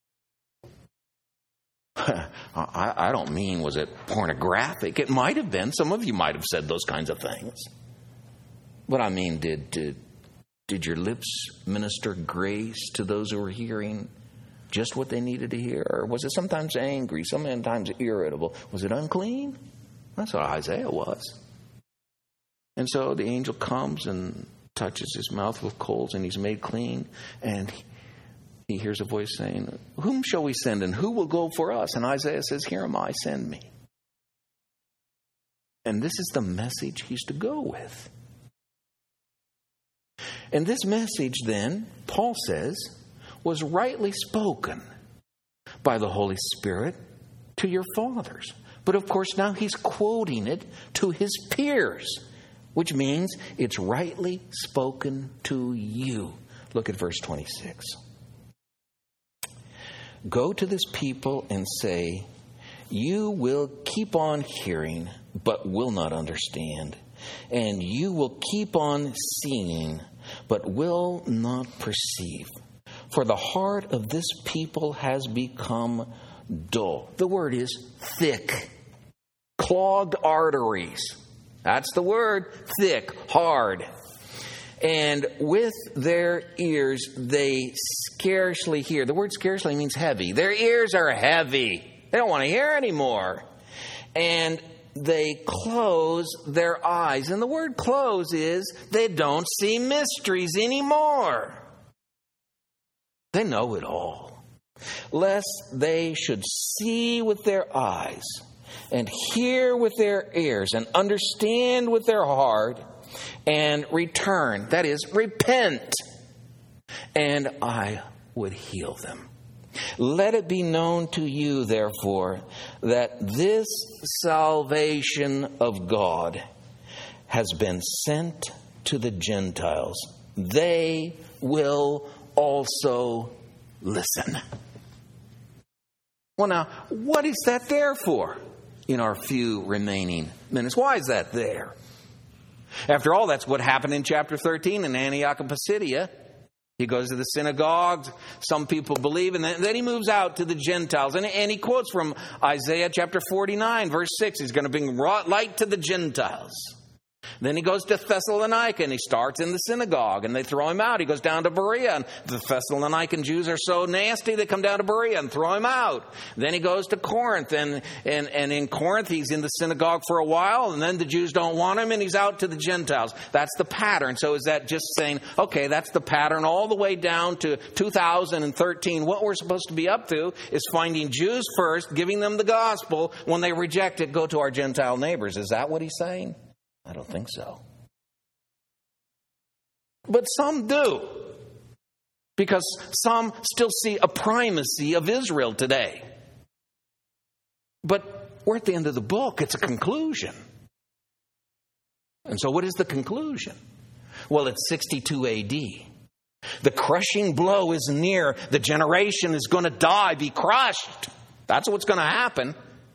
I don't mean, was it pornographic? It might have been. Some of you might have said those kinds of things. But I mean, did your lips minister grace to those who were hearing just what they needed to hear? Or was it sometimes angry, sometimes irritable? Was it unclean? That's what Isaiah was. And so the angel comes and touches his mouth with coals, and he's made clean. And he hears a voice saying, whom shall we send, and who will go for us? And Isaiah says, here am I, send me. And this is the message he's to go with. And this message then, Paul says, was rightly spoken by the Holy Spirit to your fathers. But of course now he's quoting it to his peers, which means it's rightly spoken to you. Look at verse 26. Go to this people and say, you will keep on hearing, but will not understand. And you will keep on seeing, but will not perceive. For the heart of this people has become dull. The word is thick. Clogged arteries. That's the word. Thick, hard. And with their ears they scarcely hear. The word scarcely means heavy. Their ears are heavy. They don't want to hear anymore. And they close their eyes. And the word close is they don't see mysteries anymore. They know it all. Lest they should see with their eyes and hear with their ears and understand with their heart and return. That is, repent. And I would heal them. Let it be known to you, therefore, that this salvation of God has been sent to the Gentiles. They will also listen. Well, now, what is that there for in our few remaining minutes? Why is that there? After all, that's what happened in chapter 13 in Antioch of Pisidia. He goes to the synagogues. Some people believe. And then he moves out to the Gentiles. And he quotes from Isaiah chapter 49, verse 6. He's going to bring light to the Gentiles. Then he goes to Thessalonica and he starts in the synagogue and they throw him out. He goes down to Berea and the Thessalonican Jews are so nasty they come down to Berea and throw him out. Then he goes to Corinth and in Corinth he's in the synagogue for a while and then the Jews don't want him and he's out to the Gentiles. That's the pattern. So is that just saying, okay, that's the pattern all the way down to 2013. What we're supposed to be up to is finding Jews first, giving them the gospel. When they reject it, go to our Gentile neighbors. Is that what he's saying? I don't think so. But some do. Because some still see a primacy of Israel today. But we're at the end of the book. It's a conclusion. And so what is the conclusion? Well, it's 62 A.D. The crushing blow is near. The generation is going to die, be crushed. That's what's going to happen.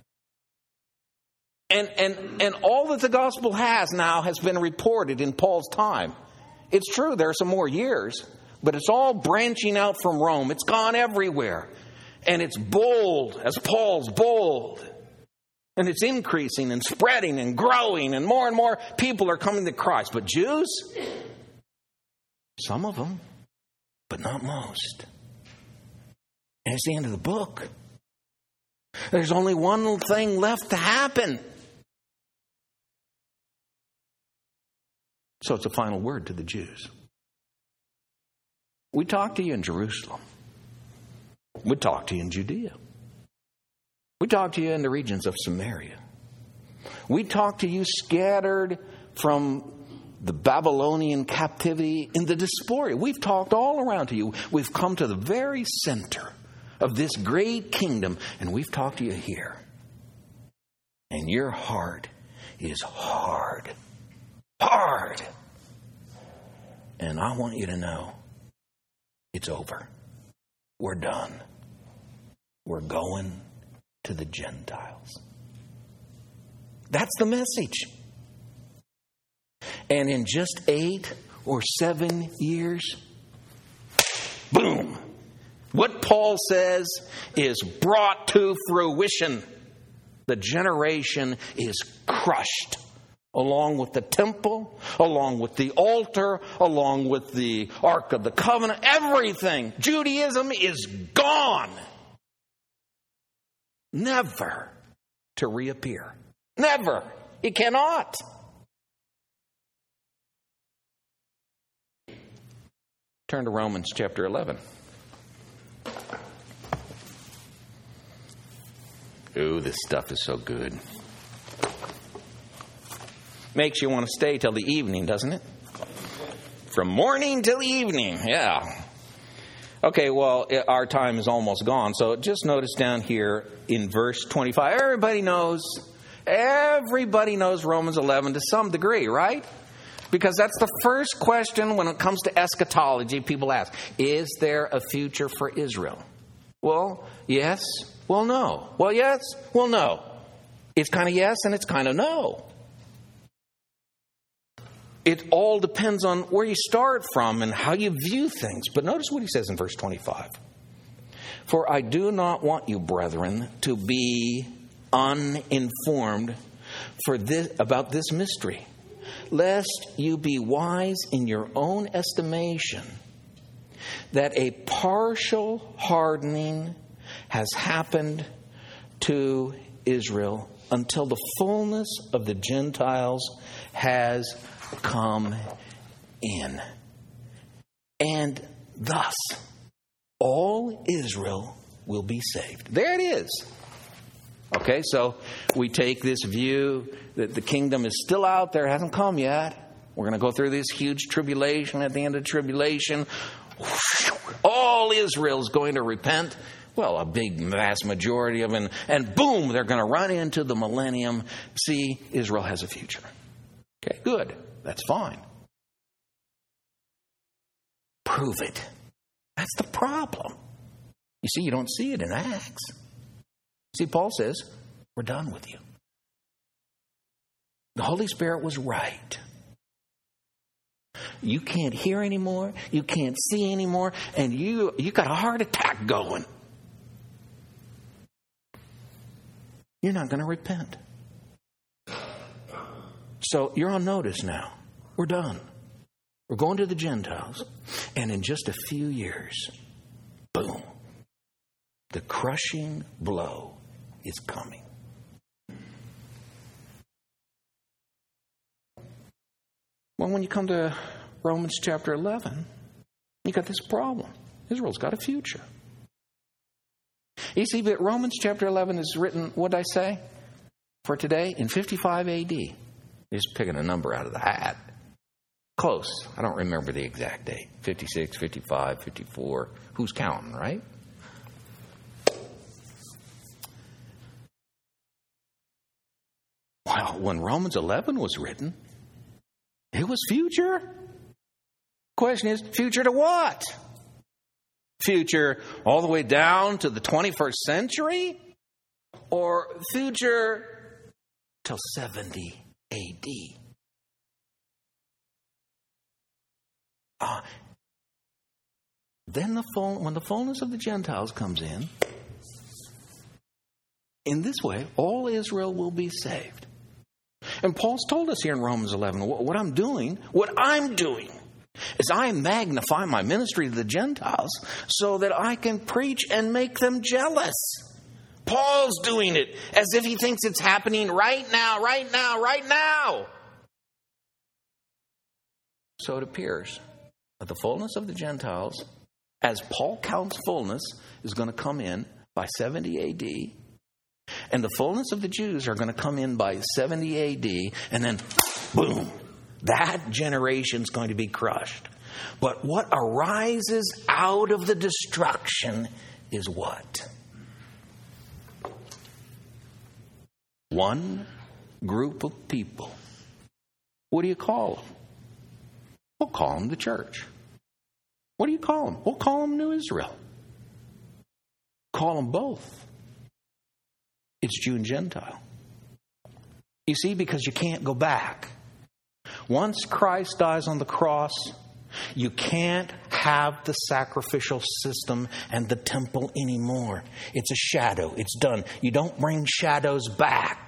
And all that the gospel has now has been reported in Paul's time. It's true, there are some more years, but it's all branching out from Rome. It's gone everywhere. And it's bold, as Paul's bold. And it's increasing and spreading and growing, and more people are coming to Christ. But Jews, some of them, but not most. And it's the end of the book. There's only one thing left to happen. So it's a final word to the Jews. We talk to you in Jerusalem. We talk to you in Judea. We talk to you in the regions of Samaria. We talk to you scattered from the Babylonian captivity in the diaspora. We've talked all around to you. We've come to the very center of this great kingdom, and we've talked to you here. And your heart is hard. Hard. And I want you to know it's over. We're done. We're going to the Gentiles. That's the message. And in just 8 or 7 years, boom, what Paul says is brought to fruition. The generation is crushed. Along with the temple, along with the altar, along with the Ark of the Covenant, everything. Judaism is gone. Never to reappear. Never. It cannot. Turn to Romans chapter 11. Ooh, this stuff is so good. Makes you want to stay till the evening, doesn't it? From morning till evening, yeah. Okay, well, our time is almost gone. So just notice down here in verse 25. Everybody knows Romans 11 to some degree, right? Because that's the first question when it comes to eschatology people ask. Is there a future for Israel? Well, yes. Well, no. Well, yes. Well, no. It's kind of yes and it's kind of no. It all depends on where you start from and how you view things. But notice what he says in verse 25. For I do not want you, brethren, to be uninformed about this mystery, lest you be wise in your own estimation, that a partial hardening has happened to Israel until the fullness of the Gentiles has come in. And thus, all Israel will be saved. There it is. Okay, so we take this view that the kingdom is still out there, hasn't come yet. We're going to go through this huge tribulation. At the end of tribulation, all Israel is going to repent. Well, a big, vast majority of them. And boom, they're going to run into the millennium. See, Israel has a future. Okay, good. That's fine. Prove it. That's the problem. You see, you don't see it in Acts. See, Paul says, we're done with you. The Holy Spirit was right. You can't hear anymore. You can't see anymore. And you got a heart attack going. You're not going to repent. So you're on notice now. We're done. We're going to the Gentiles. And in just a few years, boom, the crushing blow is coming. Well, when you come to Romans chapter 11, you got this problem. Israel's got a future. You see, but Romans chapter 11 is written, what did I say? For today, in 55 AD. Just picking a number out of the hat. Close. I don't remember the exact date. 56, 55, 54. Who's counting, right? Well, when Romans 11 was written, it was future. Question is, future to what? Future all the way down to the 21st century? Or future till 70 AD? Then when the fullness of the Gentiles comes in this way, all Israel will be saved. And Paul's told us here in Romans 11, what I'm doing is I magnify my ministry to the Gentiles so that I can preach and make them jealous. Paul's doing it as if he thinks it's happening right now. So it appears that the fullness of the Gentiles, as Paul counts fullness, is going to come in by 70 AD. And the fullness of the Jews are going to come in by 70 AD. And then, boom, that generation's going to be crushed. But what arises out of the destruction is what? One group of people. What do you call them? We'll call them the church. What do you call them? We'll call them New Israel. Call them both. It's Jew and Gentile. You see, because you can't go back. Once Christ dies on the cross, you can't have the sacrificial system and the temple anymore. It's a shadow. It's done. You don't bring shadows back.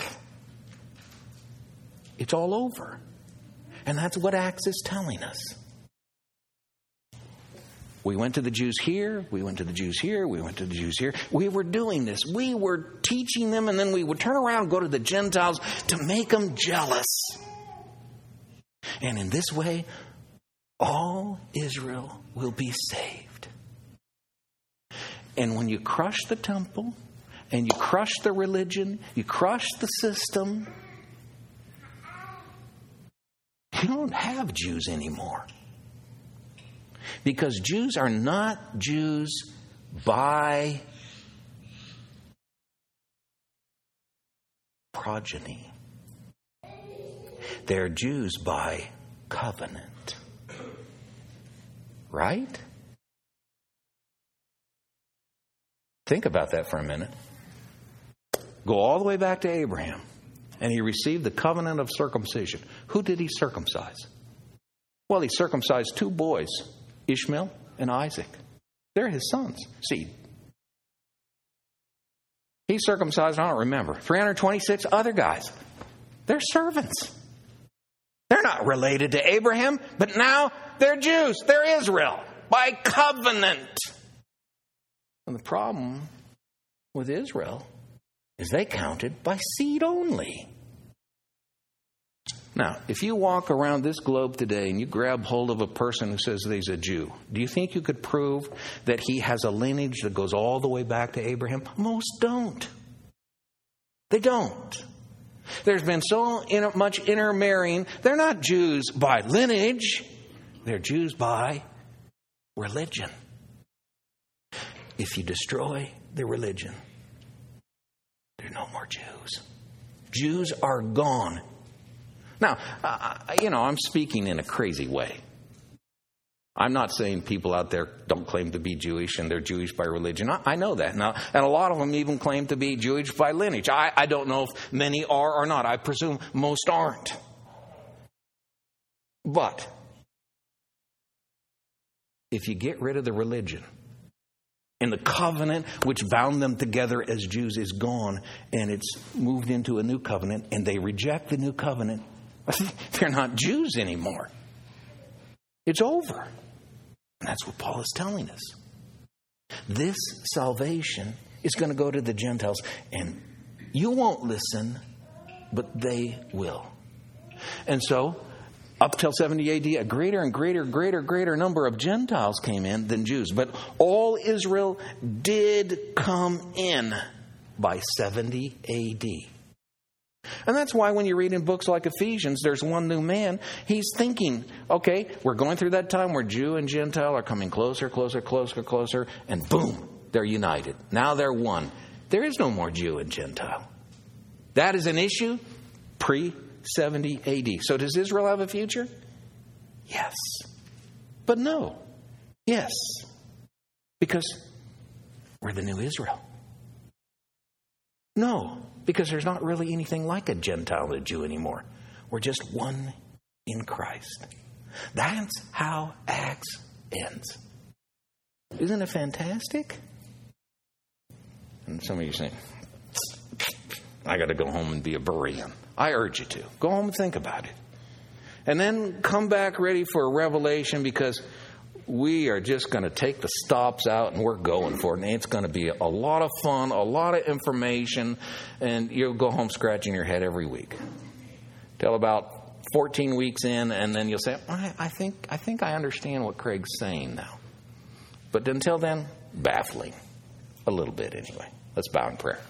It's all over. And that's what Acts is telling us. We went to the Jews here. We went to the Jews here. We went to the Jews here. We were doing this. We were teaching them, and then we would turn around and go to the Gentiles to make them jealous. And in this way, all Israel will be saved. And when you crush the temple, and you crush the religion, you crush the system, you don't have Jews anymore. Because Jews are not Jews by progeny. They're Jews by covenant. Right? Think about that for a minute. Go all the way back to Abraham. And he received the covenant of circumcision. Who did he circumcise? Well, he circumcised two boys, Ishmael and Isaac. They're his sons, seed. He circumcised, I don't remember, 326 other guys. They're servants. They're not related to Abraham, but now they're Jews. They're Israel by covenant. And the problem with Israel is they counted by seed only. Now, if you walk around this globe today and you grab hold of a person who says that he's a Jew, do you think you could prove that he has a lineage that goes all the way back to Abraham? Most don't. They don't. There's been so much intermarrying. They're not Jews by lineage. They're Jews by religion. If you destroy the religion, there are no more Jews. Jews are gone. Now, I'm speaking in a crazy way. I'm not saying people out there don't claim to be Jewish and they're Jewish by religion. I know that now. And a lot of them even claim to be Jewish by lineage. I don't know if many are or not. I presume most aren't. But if you get rid of the religion and the covenant which bound them together as Jews is gone, and it's moved into a new covenant, and they reject the new covenant, they're not Jews anymore. It's over. And that's what Paul is telling us. This salvation is going to go to the Gentiles, and you won't listen, but they will. And so, up till 70 AD, a greater and greater number of Gentiles came in than Jews. But all Israel did come in by 70 AD. And that's why when you read in books like Ephesians, there's one new man. He's thinking, okay, we're going through that time where Jew and Gentile are coming closer, and boom, they're united. Now they're one. There is no more Jew and Gentile. That is an issue pre-70 AD. So does Israel have a future? Yes. But no. Yes. Because we're the new Israel. No. Because there's not really anything like a Gentile and a Jew anymore. We're just one in Christ. That's how Acts ends. Isn't it fantastic? And some of you say, I got to go home and be a Berean. I urge you to. Go home and think about it. And then come back ready for a revelation, because we are just going to take the stops out and we're going for it. And it's going to be a lot of fun, a lot of information, and you'll go home scratching your head every week. Till about 14 weeks in, and then you'll say, I think I understand what Craig's saying now. But until then, baffling. A little bit anyway. Let's bow in prayer.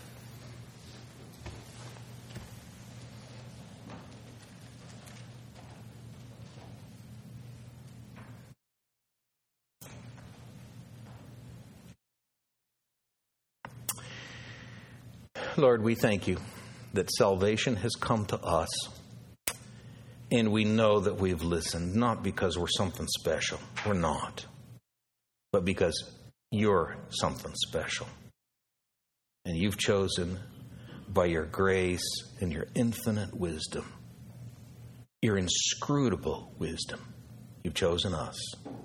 Lord, we thank you that salvation has come to us, and we know that we've listened, not because we're something special. We're not. But because you're something special. And you've chosen, by your grace and your infinite wisdom, your inscrutable wisdom, you've chosen us.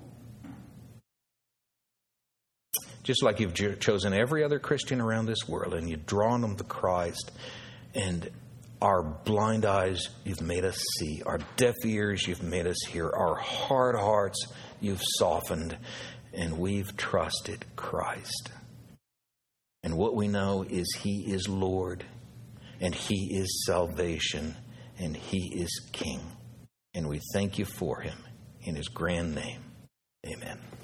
Just like you've chosen every other Christian around this world, and you've drawn them to Christ, and our blind eyes you've made us see, our deaf ears you've made us hear, our hard hearts you've softened, and we've trusted Christ. And what we know is He is Lord, and He is salvation, and He is King. And we thank you for Him in His grand name. Amen.